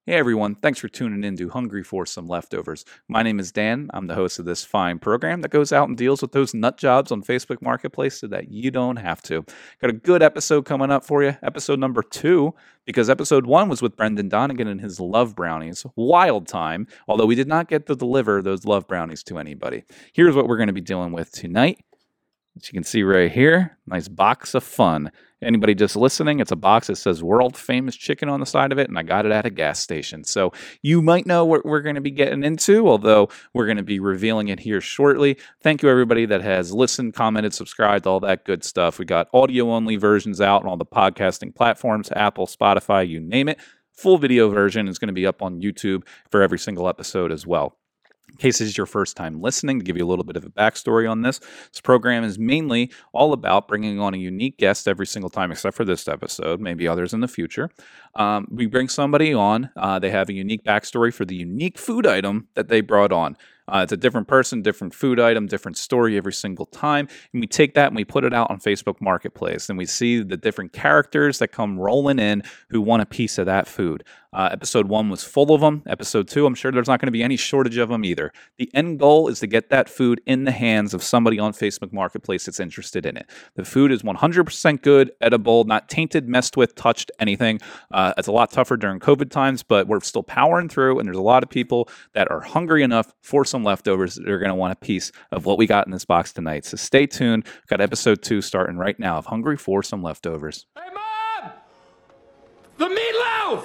Hey everyone, thanks for tuning in to Hungry for Some Leftovers. My name is Dan. I'm the host of this fine program that goes out and deals with those nut jobs on Facebook Marketplace so that you don't have to. Got a good episode coming up for you, episode number 2, because episode 1 was with Brendan Donegan and his love brownies. Wild time, although we did not get to deliver those love brownies to anybody. Here's what we're going to be dealing with tonight. As you can see right here, nice box of fun. Anybody just listening, it's a box that says world famous chicken on the side of it, and I got it at a gas station. So you might know what we're going to be getting into, although we're going to be revealing it here shortly. Thank you everybody that has listened, commented, subscribed, all that good stuff. We got audio-only versions out on all the podcasting platforms, Apple, Spotify, you name it. Full video version is going to be up on YouTube for every single episode as well. In case this is your first time listening, to give you a little bit of a backstory on this program is mainly all about bringing on a unique guest every single time, except for this episode, maybe others in the future. We bring somebody on, they have a unique backstory for the unique food item that they brought on. It's a different person, different food item, different story every single time. And we take that and we put it out on Facebook Marketplace. And we see the different characters that come rolling in who want a piece of that food. Episode 1 was full of them. Episode 2, I'm sure there's not going to be any shortage of them either. The end goal is to get that food in the hands of somebody on Facebook Marketplace that's interested in it. The food is 100% good, edible, not tainted, messed with, touched, anything. It's a lot tougher during COVID times, but we're still powering through. And there's a lot of people that are hungry enough for some leftovers that are going to want a piece of what we got in this box tonight. So stay tuned. We've got episode 2 starting right now of Hungry for Some Leftovers. Hey, Mom! The meatloaf!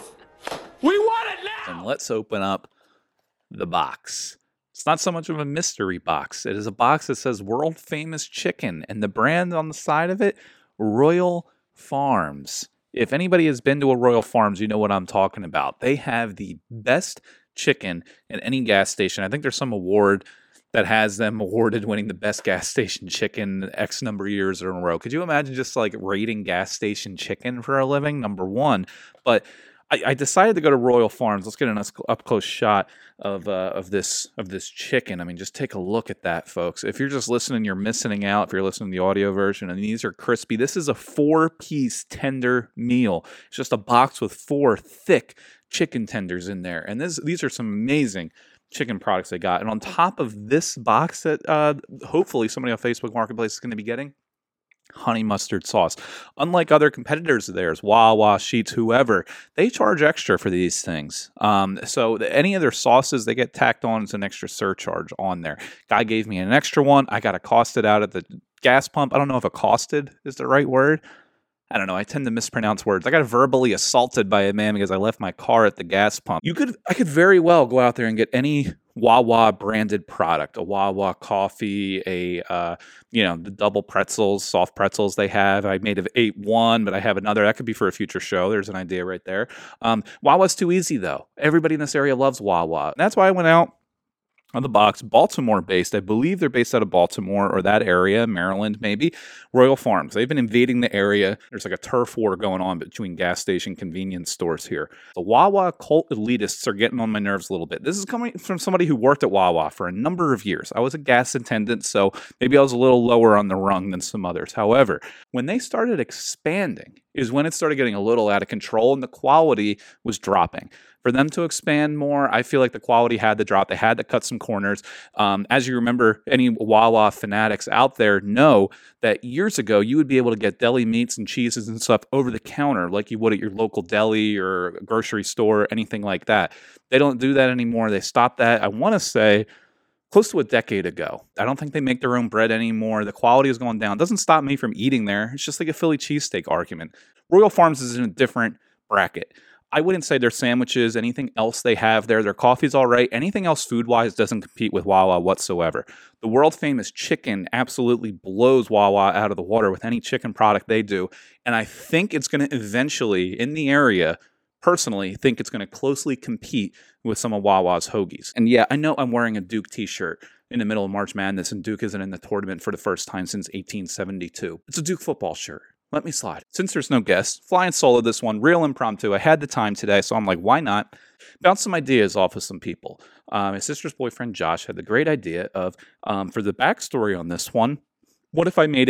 We want it now! And let's open up the box. It's not so much of a mystery box. It is a box that says world famous chicken, and the brand on the side of it, Royal Farms. If anybody has been to a Royal Farms, you know what I'm talking about. They have the best chicken at any gas station. I think there's some award that has them awarded winning the best gas station chicken X number of years in a row. Could you imagine just like rating gas station chicken for a living? Number one. But I decided to go to Royal Farms. Let's get an up close shot of this chicken. I mean, just take a look at that, folks. If you're just listening, you're missing out. If you're listening to the audio version, and these are crispy. This is a 4-piece tender meal. It's just a box with 4 thick chicken tenders in there, and these are some amazing chicken products they got. And on top of this box that hopefully somebody on Facebook Marketplace is going to be getting, honey mustard sauce. Unlike other competitors of theirs, Wawa, Sheetz, whoever, they charge extra for these things. So any of their sauces they get tacked on as an extra surcharge on there. Guy gave me an extra one. I got accosted out at the gas pump. I don't know if accosted is the right word. I don't know. I tend to mispronounce words. I got verbally assaulted by a man because I left my car at the gas pump. I could very well go out there and get any Wawa branded product, a Wawa coffee, the double pretzels, soft pretzels they have. I made ate one, but I have another. That could be for a future show. There's an idea right there. Wawa's too easy though. Everybody in this area loves Wawa. And that's why I went out on the box, Baltimore-based. I believe they're based out of Baltimore or that area, Maryland maybe. Royal Farms. They've been invading the area. There's like a turf war going on between gas station convenience stores here. The Wawa cult elitists are getting on my nerves a little bit. This is coming from somebody who worked at Wawa for a number of years. I was a gas attendant, so maybe I was a little lower on the rung than some others. However, when they started expanding is when it started getting a little out of control and the quality was dropping. For them to expand more, I feel like the quality had to drop. They had to cut some corners. As you remember, any Wawa fanatics out there know that years ago, you would be able to get deli meats and cheeses and stuff over the counter like you would at your local deli or grocery store, anything like that. They don't do that anymore. They stopped that, I want to say, close to a decade ago. I don't think they make their own bread anymore. The quality has gone down. It doesn't stop me from eating there. It's just like a Philly cheesesteak argument. Royal Farms is in a different bracket. I wouldn't say their sandwiches, anything else they have there, their coffee's all right. Anything else food-wise doesn't compete with Wawa whatsoever. The world-famous chicken absolutely blows Wawa out of the water with any chicken product they do. And I think it's going to eventually, in the area, personally, think it's going to closely compete with some of Wawa's hoagies. And yeah, I know I'm wearing a Duke t-shirt in the middle of March Madness, and Duke isn't in the tournament for the first time since 1872. It's a Duke football shirt. Let me slide. Since there's no guests, flying solo this one, real impromptu. I had the time today, so I'm like, why not? Bounce some ideas off of some people. My sister's boyfriend, Josh, had the great idea of, for the backstory on this one, what if I made it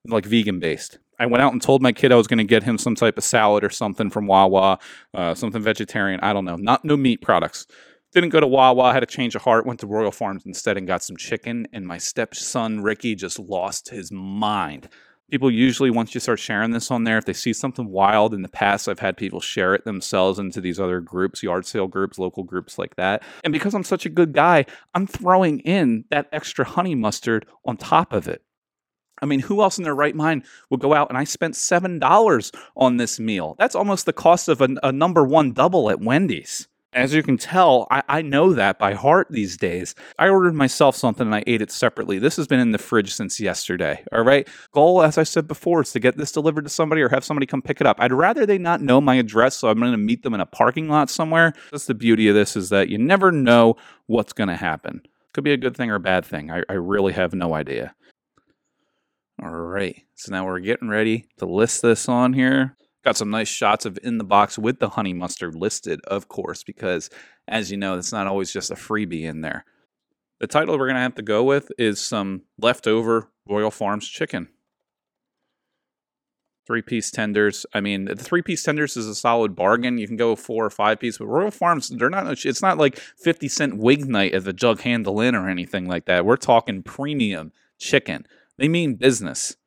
like vegan based. I went out and told my kid I was going to get him some type of salad or something from Wawa, something vegetarian. I don't know. No meat products. Didn't go to Wawa, had a change of heart, went to Royal Farms instead and got some chicken. And my stepson, Ricky, just lost his mind. People usually, once you start sharing this on there, if they see something wild in the past, I've had people share it themselves into these other groups, yard sale groups, local groups like that. And because I'm such a good guy, I'm throwing in that extra honey mustard on top of it. I mean, who else in their right mind would go out and I spent $7 on this meal? That's almost the cost of a number one double at Wendy's. As you can tell, I know that by heart these days. I ordered myself something and I ate it separately. This has been in the fridge since yesterday, all right? Goal, as I said before, is to get this delivered to somebody or have somebody come pick it up. I'd rather they not know my address, so I'm going to meet them in a parking lot somewhere. That's the beauty of this, is that you never know what's going to happen. Could be a good thing or a bad thing. I really have no idea. All right, so now we're getting ready to list this on here. Got some nice shots of in the box with the honey mustard listed, of course, because as you know, it's not always just a freebie in there. The title we're going to have to go with is some leftover Royal Farms chicken. 3-piece tenders. I mean, the 3-piece tenders is a solid bargain. You can go 4 or 5-piece, but Royal Farms, it's not like 50-cent wig night at the Jug Handle Inn or anything like that. We're talking premium chicken. They mean business.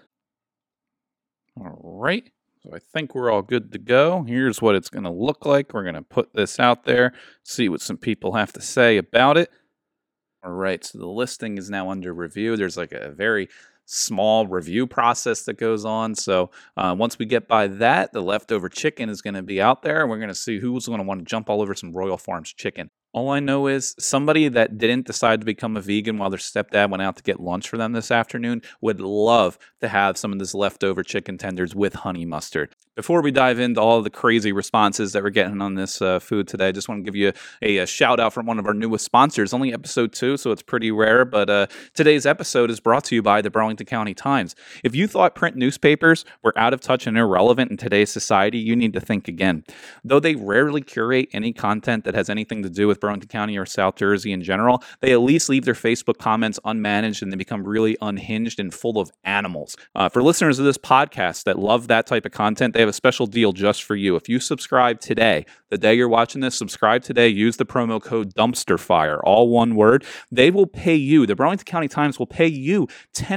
All right. So I think we're all good to go. Here's what it's going to look like. We're going to put this out there, see what some people have to say about it. All right. So the listing is now under review. There's like a very small review process that goes on. So once we get by that, the leftover chicken is going to be out there, and we're going to see who's going to want to jump all over some Royal Farms chicken. All I know is somebody that didn't decide to become a vegan while their stepdad went out to get lunch for them this afternoon would love to have some of this leftover chicken tenders with honey mustard. Before we dive into all of the crazy responses that we're getting on this food today, I just want to give you a shout out from one of our newest sponsors. Only episode 2, so it's pretty rare, but today's episode is brought to you by the Burlington County Times. If you thought print newspapers were out of touch and irrelevant in today's society, you need to think again. Though they rarely curate any content that has anything to do with Burlington County or South Jersey in general, they at least leave their Facebook comments unmanaged and they become really unhinged and full of animals. For listeners of this podcast that love that type of content, they have a special deal just for you. If you subscribe today, the day you're watching this, subscribe today, use the promo code DumpsterFire, all one word. They will pay you, the Burlington County Times will pay you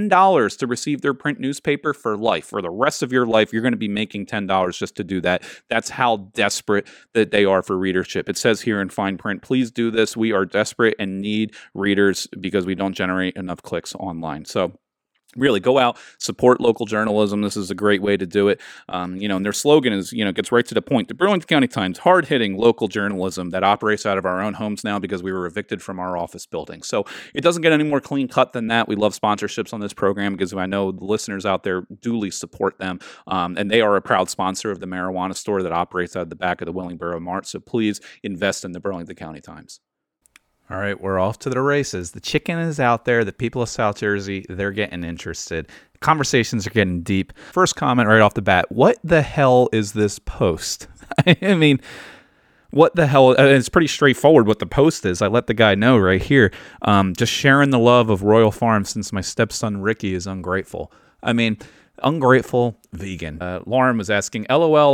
$10 to receive their print newspaper for life. For the rest of your life, you're going to be making $10 just to do that. That's how desperate that they are for readership. It says here in fine print, please do this. We are desperate and need readers because we don't generate enough clicks online. So really, go out, support local journalism. This is a great way to do it. And their slogan is, gets right to the point. The Burlington County Times, hard-hitting local journalism that operates out of our own homes now because we were evicted from our office building. So it doesn't get any more clean cut than that. We love sponsorships on this program because I know the listeners out there duly support them. And they are a proud sponsor of the marijuana store that operates out of the back of the Willingboro Mart. So please invest in the Burlington County Times. All right, we're off to the races. The chicken is out there. The people of South Jersey, they're getting interested. Conversations are getting deep. First comment right off the bat, what the hell is this post? I mean, what the hell? It's pretty straightforward what the post is. I let the guy know right here. Just sharing the love of Royal Farms since my stepson Ricky is ungrateful. I mean, ungrateful vegan. Lauren was asking, LOL,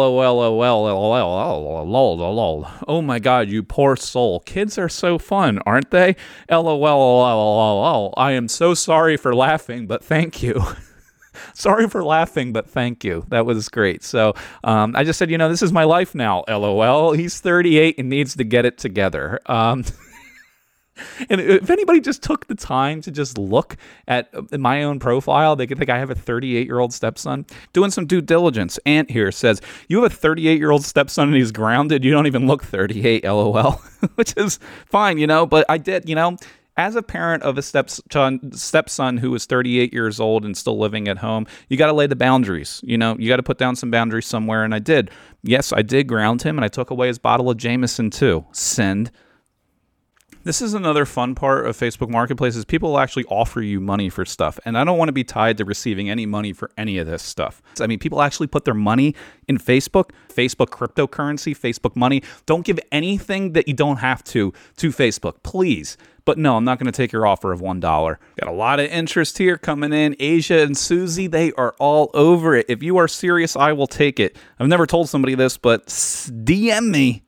oh my God, you poor soul. Kids are so fun, aren't they? LOL, I am so sorry for laughing, but thank you. Sorry for laughing, but thank you. That was great. So I just said, this is my life now, LOL. He's 38 and needs to get it together. And if anybody just took the time to just look at my own profile, they could think I have a 38-year-old stepson. Doing some due diligence. Ant here says, you have a 38-year-old stepson and he's grounded. You don't even look 38, LOL. Which is fine, but I did, as a parent of a stepson who is 38 years old and still living at home, you got to lay the boundaries. You got to put down some boundaries somewhere, and I did. Yes, I did ground him, and I took away his bottle of Jameson too. Send. This is another fun part of Facebook Marketplace is people will actually offer you money for stuff. And I don't want to be tied to receiving any money for any of this stuff. I mean, people actually put their money in Facebook cryptocurrency, Facebook money. Don't give anything that you don't have to Facebook, please. But no, I'm not going to take your offer of $1. Got a lot of interest here coming in. Asia and Susie, they are all over it. If you are serious, I will take it. I've never told somebody this, but DM me.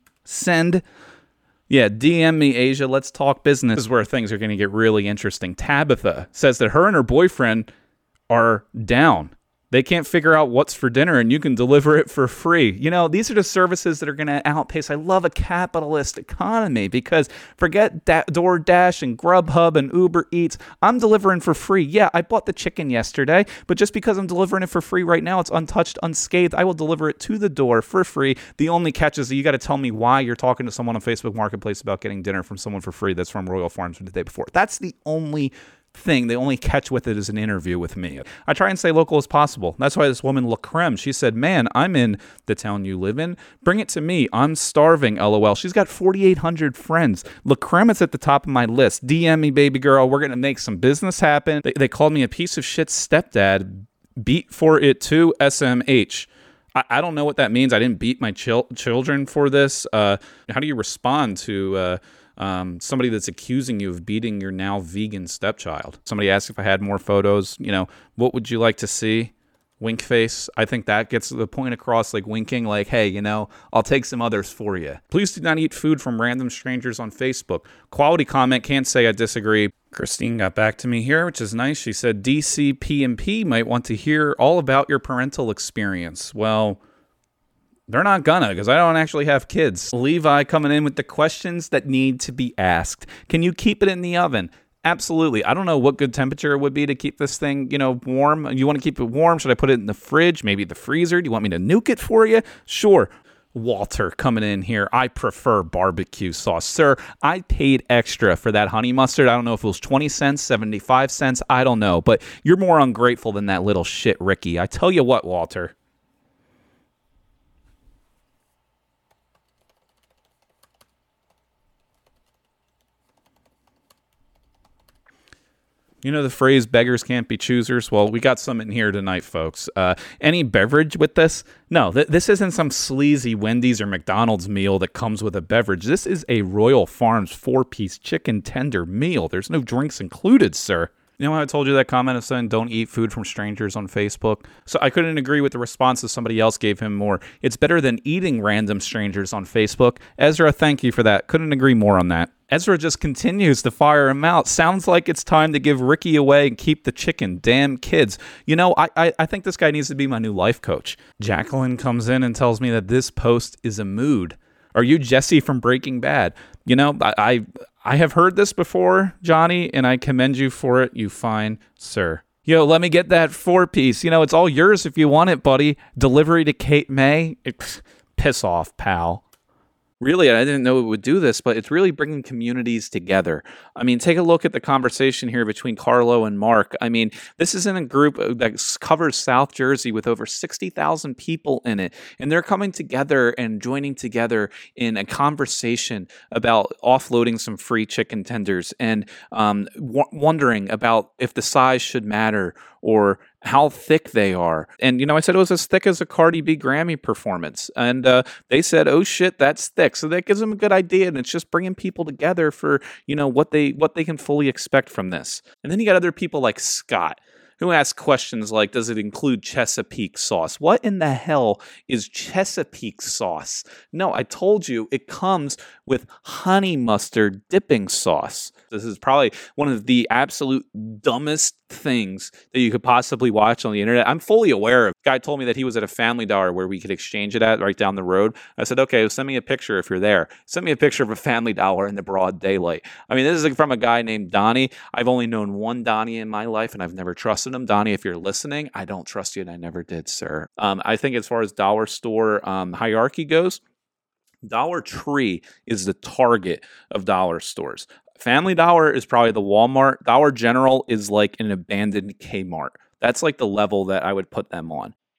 DM me, Asia. Let's talk business. This is where things are going to get really interesting. Tabitha says that her and her boyfriend are down. They can't figure out what's for dinner, and you can deliver it for free. You know, these are the services that are going to outpace. I love a capitalist economy because forget DoorDash and Grubhub and Uber Eats. I'm delivering for free. Yeah, I bought the chicken yesterday, but just because I'm delivering it for free right now, it's untouched, unscathed. I will deliver it to the door for free. The only catch is that you got to tell me why you're talking to someone on Facebook Marketplace about getting dinner from someone for free that's from Royal Farms from the day before. That's the only thing. The only catch with it is an interview with me. I try and stay local as possible. That's why this woman, La Creme, she said, man, I'm in the town you live in. Bring it to me. I'm starving, LOL. She's got 4,800 friends. La Creme is at the top of my list. DM me, baby girl. We're going to make some business happen. They called me a piece of shit stepdad. Beat for it too, SMH. I don't know what that means. I didn't beat my children for this. How do you respond to somebody that's accusing you of beating your now vegan stepchild? Somebody asked if I had more photos. You know, what would you like to see? Wink face. I think that gets the point across, like winking, like, hey, you know, I'll take some others for you. Please do not eat food from random strangers on Facebook. Quality comment, can't say I disagree. Christine got back to me here, which is nice. She said DCP&P might want to hear all about your parental experience. Well, they're not gonna, because I don't actually have kids. Levi coming in with the questions that need to be asked. Can you keep it in the oven? Absolutely. I don't know what good temperature it would be to keep this thing, you know, warm. You want to keep it warm? Should I put it in the fridge? Maybe the freezer? Do you want me to nuke it for you? Sure. Walter coming in here. I prefer barbecue sauce. Sir, I paid extra for that honey mustard. I don't know if it was 20 cents, 75 cents. I don't know. But you're more ungrateful than that little shit, Ricky. I tell you what, Walter. You know the phrase, beggars can't be choosers? Well, we got some in here tonight, folks. Any beverage with this? No, this isn't some sleazy Wendy's or McDonald's meal that comes with a beverage. This is a Royal Farms 4-piece chicken tender meal. There's no drinks included, sir. You know how I told you that comment of saying don't eat food from strangers on Facebook? So I couldn't agree with the response that somebody else gave him more. It's better than eating random strangers on Facebook. Ezra, thank you for that. Couldn't agree more on that. Ezra just continues to fire him out. Sounds like it's time to give Ricky away and keep the chicken. Damn kids. You know, I think this guy needs to be my new life coach. Jacqueline comes in and tells me that this post is a mood. Are you Jesse from Breaking Bad? You know, I have heard this before, Johnny, and I commend you for it, you fine sir. Yo, let me get that 4-piece. You know, it's all yours if you want it, buddy. Delivery to Cape May. Piss off, pal. Really, I didn't know it would do this, but it's really bringing communities together. I mean, take a look at the conversation here between Carlo and Mark. I mean, this is in a group that covers South Jersey with over 60,000 people in it, and they're coming together and joining together in a conversation about offloading some free chicken tenders and wondering about if the size should matter or how thick they are. And, you know, I said it was as thick as a Cardi B Grammy performance. And they said, oh, shit, that's thick. So that gives them a good idea. And it's just bringing people together for, you know, what they can fully expect from this. And then you got other people like Scott, who ask questions like, does it include Chesapeake sauce? What in the hell is Chesapeake sauce? No, I told you it comes with honey mustard dipping sauce. This is probably one of the absolute dumbest things that you could possibly watch on the internet. I'm fully aware of. A guy told me that he was at a Family Dollar where we could exchange it at right down the road. I said, okay, well, send me a picture if you're there. Send me a picture of a Family Dollar in the broad daylight. I mean, this is from a guy named Donnie. I've only known one Donnie in my life, and I've never trusted him. Donnie, if you're listening, I don't trust you, and I never did, sir. I think as far as dollar store hierarchy goes, Dollar Tree is the target of dollar stores. Family Dollar is probably the Walmart. Dollar General is like an abandoned Kmart. That's like the level that I would put them on.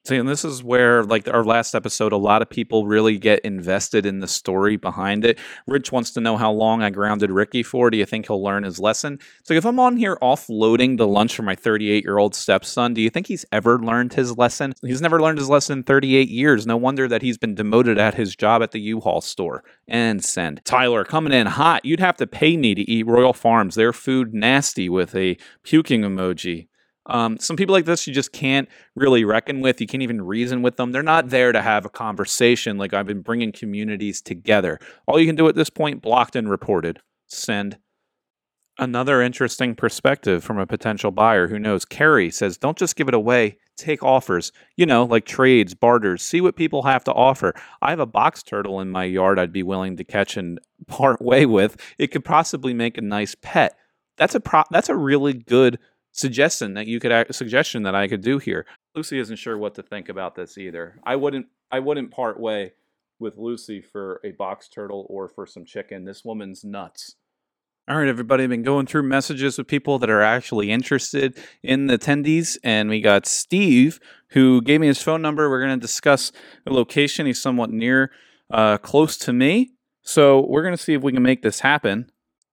See, and this is where, like our last episode, a lot of people really get invested in the story behind it. Rich wants to know how long I grounded Ricky for. Do you think he'll learn his lesson? So if I'm on here offloading the lunch for my 38-year-old stepson, do you think he's ever learned his lesson? He's never learned his lesson in 38 years. No wonder that he's been demoted at his job at the U-Haul store. And send. Tyler, coming in hot. You'd have to pay me to eat Royal Farms. Their food nasty with a puking emoji. Some people like this you just can't really reckon with. You can't even reason with them. They're not there to have a conversation like I've been bringing communities together. All you can do at this point, blocked and reported. Send. Another interesting perspective from a potential buyer who knows. Carrie says, don't just give it away. Take offers. Like trades, barters. See what people have to offer. I have a box turtle in my yard I'd be willing to catch and part way with. It could possibly make a nice pet. That's a really good suggestion that I could do here. Lucy isn't sure what to think about this either. I wouldn't part way with Lucy for a box turtle or for some chicken. This woman's nuts. All right, everybody, I've been going through messages with people that are actually interested in the attendees, and we got Steve, who gave me his phone number. We're going to discuss a location. He's somewhat near, close to me, so we're going to see if we can make this happen.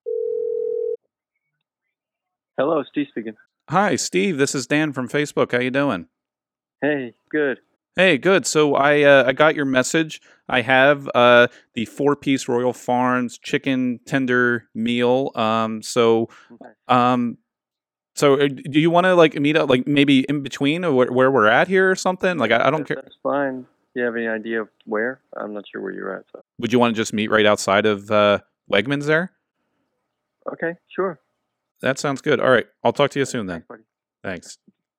Hello, Steve speaking. Hi, Steve. This is Dan from Facebook. How you doing? Hey, good. Hey, good. So I got your message. I have the 4-piece Royal Farms chicken tender meal. So do you want to meet up maybe in between or where we're at here or something? I don't care. That's fine. Do you have any idea of where? I'm not sure where you're at. So. Would you want to just meet right outside of Wegmans there? Okay, sure. That sounds good. All right. I'll talk to you soon then. Thanks, buddy. Thanks.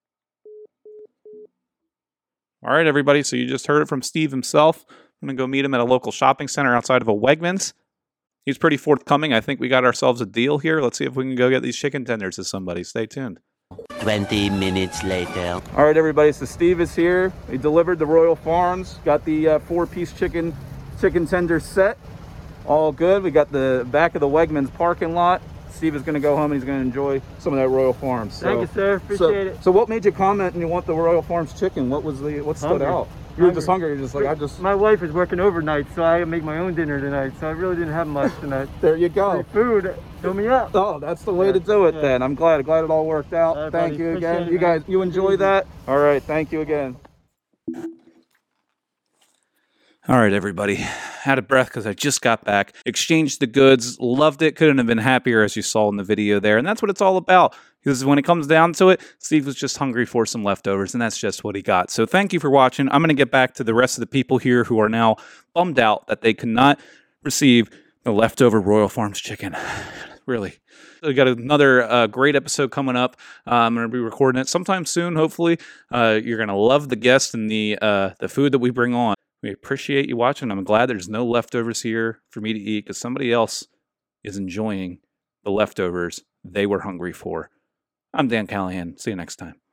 All right, everybody. So you just heard it from Steve himself. I'm going to go meet him at a local shopping center outside of a Wegmans. He's pretty forthcoming. I think we got ourselves a deal here. Let's see if we can go get these chicken tenders to somebody. Stay tuned. 20 minutes later. All right, everybody. So Steve is here. He delivered the Royal Farms. Got the 4-piece chicken tender set. All good. We got the back of the Wegmans parking lot. Steve is going to go home and he's going to enjoy some of that Royal Farms. Thank you, sir. Appreciate it. So what made you comment and you want the Royal Farms chicken? What stood out? You were just hungry. You're just like, My wife is working overnight, so I make my own dinner tonight. So I really didn't have much tonight. There you go. The food, fill me up. Oh, that's the way to do it then. I'm glad it all worked out. Right, thank buddy. you again. Appreciate it, You guys, man. you enjoy that? All right. Thank you again. All right, everybody. Out of breath because I just got back. Exchanged the goods. Loved it. Couldn't have been happier, as you saw in the video there. And that's what it's all about. Because when it comes down to it, Steve was just hungry for some leftovers, and that's just what he got. So thank you for watching. I'm going to get back to the rest of the people here who are now bummed out that they could not receive the leftover Royal Farms chicken. Really. So we got another great episode coming up. I'm going to be recording it sometime soon, hopefully. You're going to love the guests and the food that we bring on. We appreciate you watching. I'm glad there's no leftovers here for me to eat because somebody else is enjoying the leftovers they were hungry for. I'm Dan Callahan. See you next time.